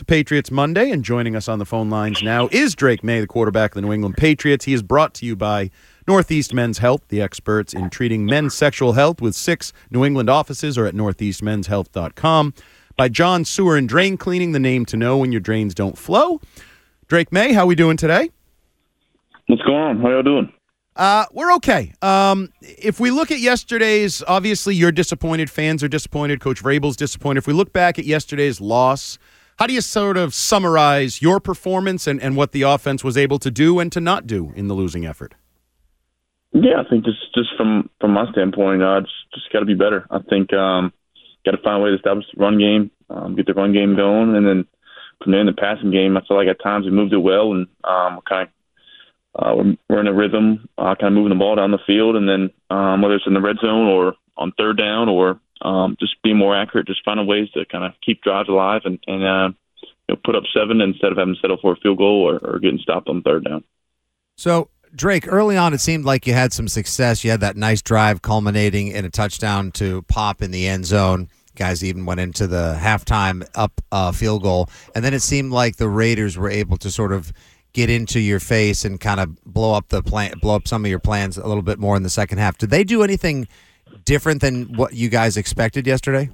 a Patriots Monday, and joining us on the phone lines now is Drake May, the quarterback of the New England Patriots. He is brought to you by Northeast Men's Health, the experts in treating men's sexual health with 6 New England offices, or at northeastmenshealth.com. By John Sewer and Drain Cleaning, the name to know when your drains don't flow. Drake May, how we doing today? What's going on? How y'all doing? We're okay. If we look at yesterday's, obviously you're disappointed, fans are disappointed, Coach Vrabel's disappointed. If we look back at yesterday's loss, how do you sort of summarize your performance and what the offense was able to do and to not do in the losing effort? Yeah, I think just from my standpoint, just got to be better. I think got to find a way to establish the run game, get the run game going, and then from there in the passing game, I feel like at times we moved it well, and we're in a rhythm, kind of moving the ball down the field, and then whether it's in the red zone or on third down or just being more accurate, just finding ways to kind of keep drives alive and put up 7 instead of having to settle for a field goal or getting stopped on third down. So, Drake, early on it seemed like you had some success. You had that nice drive culminating in a touchdown to Pop in the end zone. Guys even went into the halftime up field goal. And then it seemed like the Raiders were able to sort of get into your face and kind of blow up some of your plans a little bit more in the second half. Did they do anything different than what you guys expected yesterday?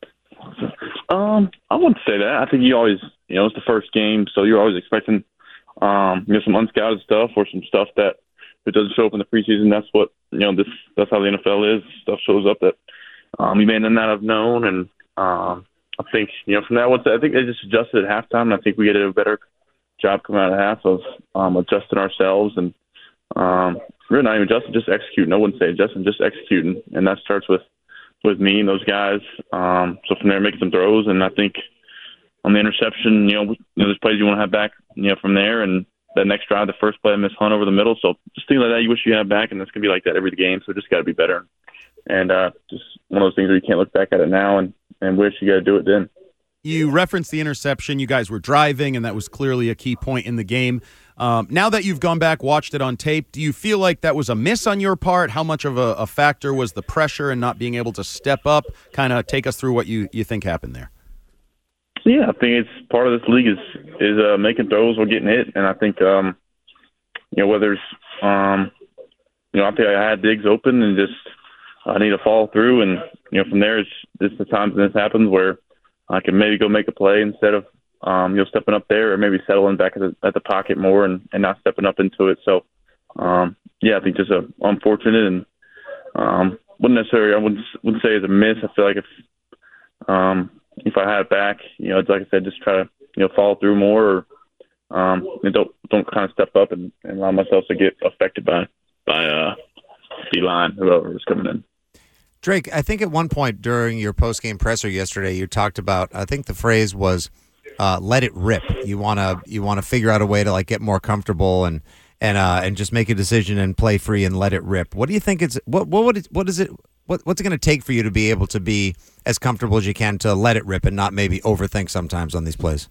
I wouldn't say that. I think you always, it's the first game, so you're always expecting, some unscouted stuff or some stuff that if it doesn't show up in the preseason. That's what, that's how the NFL is. Stuff shows up that you may not have known. And I think, from that one, I think they just adjusted at halftime, and I think we did a better job coming out of half of adjusting ourselves and really not even adjusting, just executing. I wouldn't say adjusting, just executing, and that starts with me and those guys. So from there, making some throws, and I think on the interception, there's plays you want to have back, from there, and that next drive, the first play, I missed Hunt over the middle. So just things like that, you wish you had back, and it's gonna be like that every game. So just got to be better, and just one of those things where you can't look back at it now and wish you got to do it then. You referenced the interception. You guys were driving, and that was clearly a key point in the game. Now that you've gone back, watched it on tape, do you feel like that was a miss on your part? How much of a factor was the pressure and not being able to step up? Kind of take us through what you think happened there. Yeah, I think it's part of this league is making throws or getting hit, and I think whether it's I think I had Diggs open and just I need to follow through, and from there it's the times when this happens where I can maybe go make a play instead of stepping up there, or maybe settling back at the pocket more and not stepping up into it. So I think just unfortunate, and wouldn't say it's a miss. I feel like if I had it back, it's like I said, just try to follow through more, or don't kind of step up and allow myself to get affected by D-line, whoever was coming in. Drake, I think at one point during your post-game presser yesterday, you talked about, I think the phrase was, "let it rip." You want to figure out a way to like get more comfortable and just make a decision and play free and let it rip. What do you think it's what's it going to take for you to be able to be as comfortable as you can to let it rip and not maybe overthink sometimes on these plays?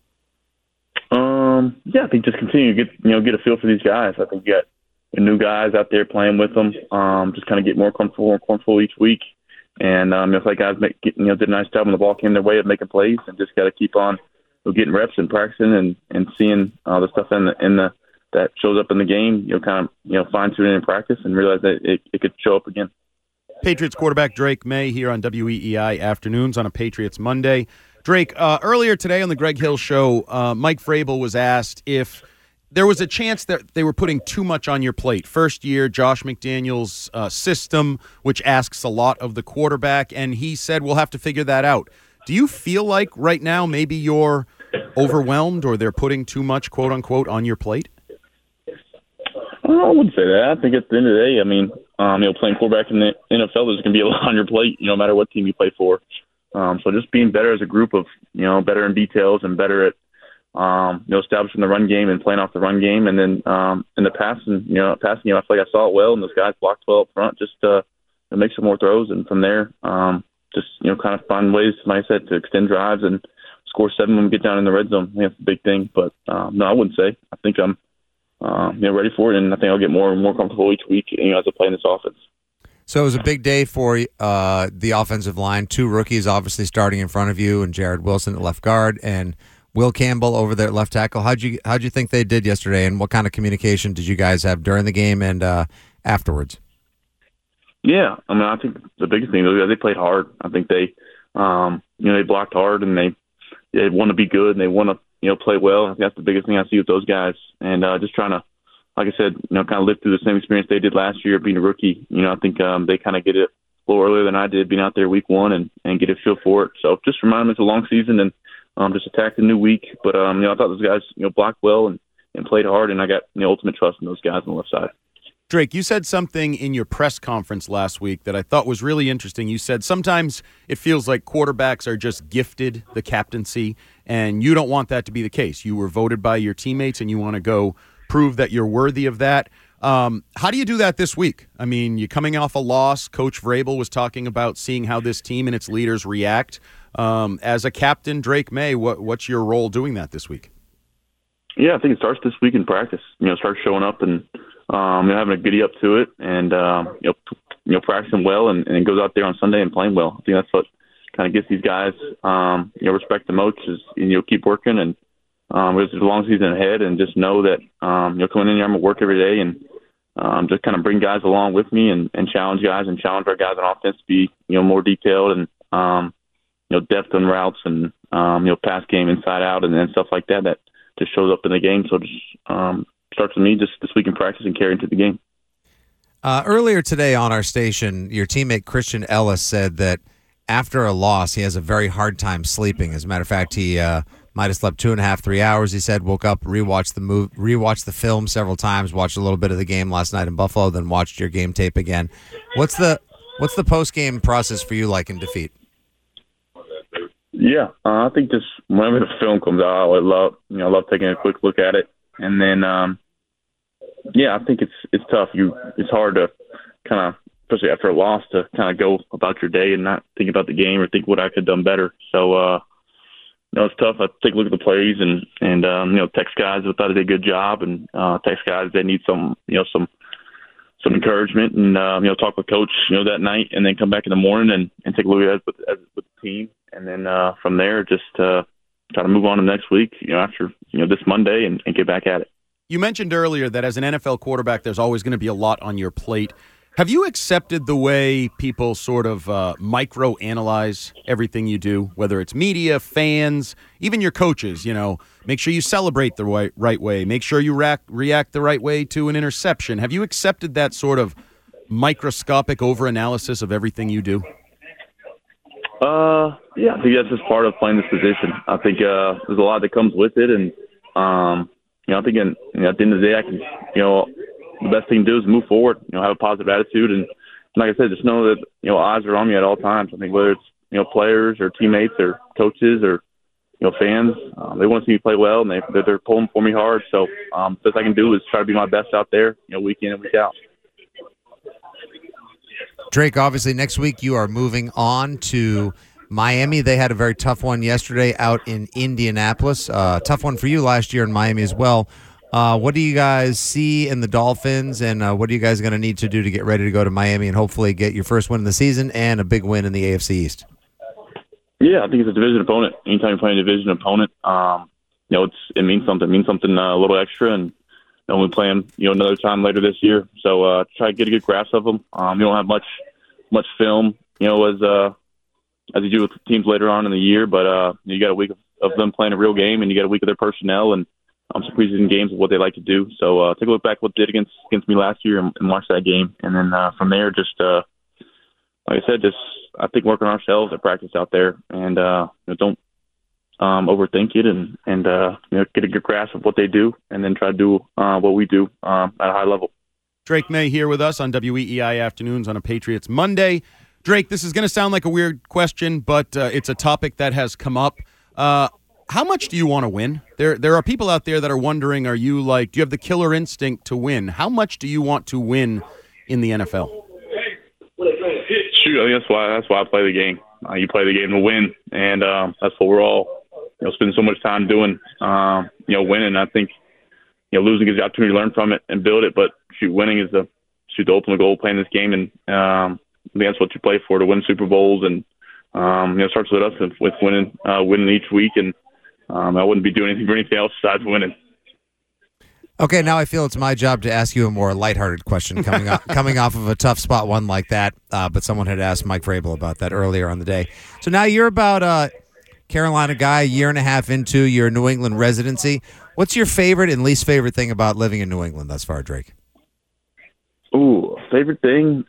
I think just continue to get a feel for these guys. I think you got new guys out there playing with them. Just kind of get more comfortable each week. And it's like guys did a nice job when the ball came their way of making plays, and just got to keep on getting reps and practicing and seeing the stuff that shows up in the game. Kind of fine tuning in practice and realize that it could show up again. Patriots quarterback Drake May here on WEEI Afternoons on a Patriots Monday. Drake, earlier today on the Greg Hill Show, Mike Vrabel was asked if there was a chance that they were putting too much on your plate. First year, Josh McDaniels' system, which asks a lot of the quarterback, and he said, we'll have to figure that out. Do you feel like right now maybe you're overwhelmed or they're putting too much, quote unquote, on your plate? I wouldn't say that. I think at the end of the day, playing quarterback in the NFL, there's going to be a lot on your plate, no matter what team you play for. So just being better as a group of, better in details and better at, establishing the run game and playing off the run game. And then in the passing, I feel like I saw it well, and those guys blocked well up front just to make some more throws. And from there, kind of find ways, like I said, to extend drives and score 7 when we get down in the red zone. I think that's a big thing. But, no, I wouldn't say. I think I'm ready for it, and I think I'll get more and more comfortable each week as I play in this offense. So it was a big day for the offensive line. 2 rookies obviously starting in front of you, and Jared Wilson at left guard, and Will Campbell over there at left tackle. How'd you think they did yesterday, and what kind of communication did you guys have during the game and afterwards? Yeah, I mean, I think the biggest thing is they played hard. I think they, they blocked hard, and they want to be good, and they want to, play well. I think that's the biggest thing I see with those guys, and just trying to, like I said, kind of live through the same experience they did last year being a rookie. I think they kind of get it a little earlier than I did, being out there week one and get a feel for it. So just remind them it's a long season and just attack the new week. But I thought those guys blocked well and played hard, and I got ultimate trust in those guys on the left side. Drake, you said something in your press conference last week that I thought was really interesting. You said sometimes it feels like quarterbacks are just gifted the captaincy, and you don't want that to be the case. You were voted by your teammates, and you want to go prove that you're worthy of that. How do you do that this week? I mean, you're coming off a loss. Coach Vrabel was talking about seeing how this team and its leaders react. As a captain, Drake Maye, what's your role doing that this week? Yeah, I think it starts this week in practice. Start showing up and having a giddy up to it, and practicing well, and it goes out there on Sunday and playing well. I think that's what kind of gets these guys respect the most is keep working, and there's a long season ahead, and just know that coming in here, I'm gonna work every day and just kind of bring guys along with me and challenge guys and challenge our guys on offense to be more detailed and depth on routes and pass game inside out and stuff like that just shows up in the game. So just starts with me just this week in practice and carry into the game. Earlier today on our station, your teammate Christian Ellis said that after a loss, he has a very hard time sleeping. As a matter of fact, he might have slept 2.5, 3 hours. He said, woke up, rewatched the film several times, watched a little bit of the game last night in Buffalo, then watched your game tape again. What's the post-game process for you like in defeat? Yeah, I think just whenever the film comes out, I love taking a quick look at it, and then I think it's tough. It's hard to kind of, especially after a loss, to kind of go about your day and not think about the game or think what I could have done better. So it's tough. I take a look at the plays and text guys that thought they did a good job, and text guys that need some encouragement, and talk with coach that night, and then come back in the morning and take a look at it with the team. And then from there, just try to move on to next week, after this Monday, and get back at it. You mentioned earlier that as an NFL quarterback, there's always going to be a lot on your plate. Have you accepted the way people sort of micro-analyze everything you do, whether it's media, fans, even your coaches? Make sure you celebrate the right way. Make sure you react the right way to an interception. Have you accepted that sort of microscopic over-analysis of everything you do? Yeah, I think that's just part of playing this position. I think there's a lot that comes with it, and I think at the end of the day, I can, the best thing to do is move forward. Have a positive attitude, and like I said, just know that eyes are on me at all times. I think whether it's players or teammates or coaches or fans, they want to see me play well, and they're pulling for me hard. So the best I can do is try to be my best out there, week in and week out. Drake, obviously next week you are moving on to Miami. They had a very tough one yesterday out in Indianapolis. Tough one for you last year in Miami as well. What do you guys see in the Dolphins, and what are you guys going to need to do to get ready to go to Miami and hopefully get your first win in the season and a big win in the AFC East? Yeah, I think it's a division opponent. Anytime you play a division opponent, it means something. It means something a little extra, and we play them, another time later this year. So try to get a good grasp of them. You don't have much film, as you do with teams later on in the year, but you got a week of them playing a real game, and you got a week of their personnel and some preseason games of what they like to do. So take a look back what they did against me last year and watch that game, and then from there, just like I said, I think work on ourselves at practice out there, and don't overthink it, and get a good grasp of what they do, and then try to do what we do at a high level. Drake Maye here with us on WEEI Afternoons on a Patriots Monday. Drake, this is going to sound like a weird question, but it's a topic that has come up. How much do you want to win? There are people out there that are wondering, do you have the killer instinct to win? How much do you want to win in the NFL? Shoot, I think that's why I play the game. You play the game to win, and that's what we're all spending so much time doing. Winning. I think losing gives you the opportunity to learn from it and build it, but winning is the ultimate goal of playing this game, and I think that's what you play for, to win Super Bowls, and it starts with us with winning each week, and I wouldn't be doing anything for anything else besides winning. Okay, now I feel it's my job to ask you a more lighthearted question coming off of a tough spot one like that. But someone had asked Mike Vrabel about that earlier on the day. So now you're about a Carolina guy, a year and a half into your New England residency. What's your favorite and least favorite thing about living in New England thus far, Drake? Ooh, favorite thing?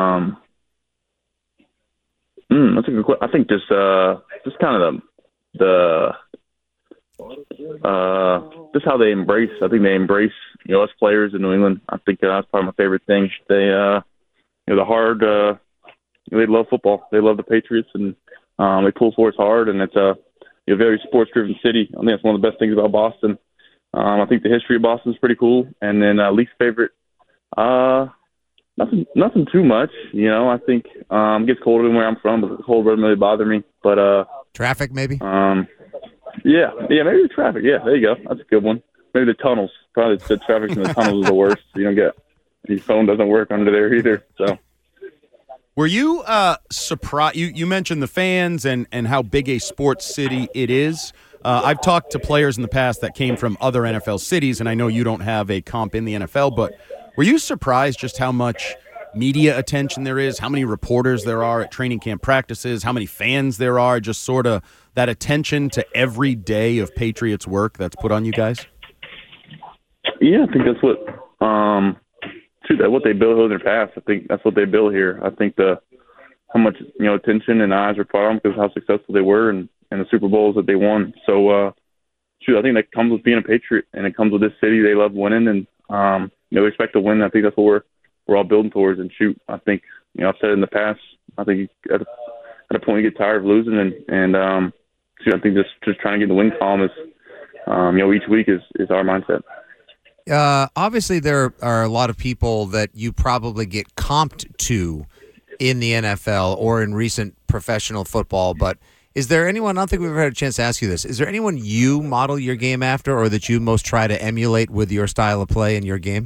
That's a good question. I think just kind of just how they embrace. I think they embrace, us players in New England. I think that's probably my favorite thing. They, the hard. They love football. They love the Patriots, and they pull for us hard. And it's a very sports-driven city. I think that's one of the best things about Boston. I think the history of Boston is pretty cool. And then least favorite, nothing too much. I think it gets colder than where I'm from, but the cold doesn't really bother me. But traffic, maybe. Yeah, maybe the traffic. Yeah, there you go. That's a good one. Maybe the tunnels. Probably the traffic in the tunnels is the worst. You don't get your phone doesn't work under there either. So, were you surprised? You mentioned the fans and how big a sports city it is. I've talked to players in the past that came from other NFL cities, and I know you don't have a comp in the NFL, but were you surprised just how much media attention there is, how many reporters there are at training camp practices, how many fans there are, just sort of that attention to every day of Patriots work that's put on you guys? Yeah, I think that's what what they built in their past. I think that's what they built here. I think how much attention and eyes are put on because of how successful they were and the Super Bowls that they won. So I think that comes with being a Patriot, and it comes with this city. They love winning, and they expect to win. I think that's what we're all building towards. And I think I've said it in the past. I think at a point you get tired of losing, and I think just trying to get in the win column is each week is our mindset. Obviously, there are a lot of people that you probably get comped to in the NFL or in recent professional football, but is there anyone, I don't think we've ever had a chance to ask you this, is there anyone you model your game after or that you most try to emulate with your style of play in your game?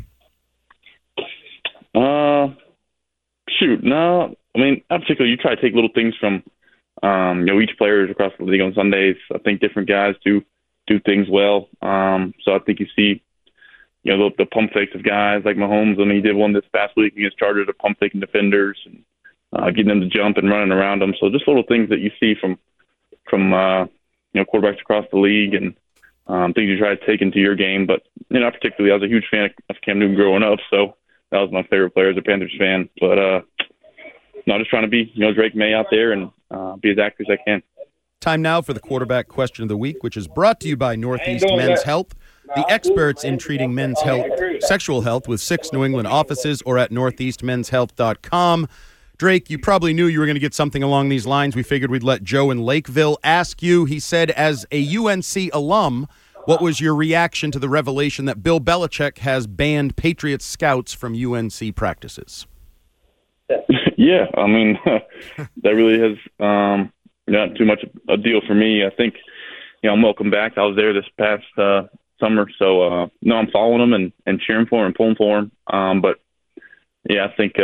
No. I mean, in particular, you try to take little things from, each player across the league on Sundays. I think different guys do things well. So I think you see, the pump fakes of guys like Mahomes. I mean, he did one this past week against Chargers of pump faking defenders and getting them to jump and running around them. So just little things that you see from quarterbacks across the league and things you try to take into your game. But, particularly, I was a huge fan of Cam Newton growing up, so that was my favorite player as a Panthers fan. But just trying to be, Drake May out there and be as accurate as I can. Time now for the quarterback question of the week, which is brought to you by Northeast Men's Health, the experts in treating men's sexual health with 6 New England offices or at northeastmenshealth.com. Drake, you probably knew you were going to get something along these lines. We figured we'd let Joe in Lakeville ask you. He said, as a UNC alum, what was your reaction to the revelation that Bill Belichick has banned Patriots scouts from UNC practices? Yeah, I mean, that really has not too much a deal for me. I think, I'm welcome back. I was there this past summer, so I'm following them and cheering for them and pulling for them. But yeah, I think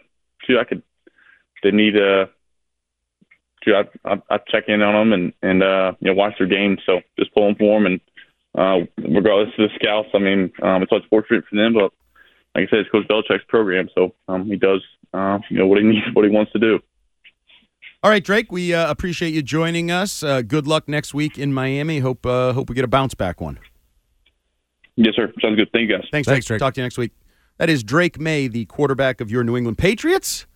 they need I check in on them and watch their games. So just pulling for them and regardless of the scouts, I mean, it's what's fortunate for them. But like I said, it's Coach Belichick's program, so he does what he needs, what he wants to do. All right, Drake, we appreciate you joining us. Good luck next week in Miami. Hope we get a bounce back one. Yes, sir. Sounds good. Thank you, guys. Thanks, Drake. Talk to you next week. That is Drake May, the quarterback of your New England Patriots.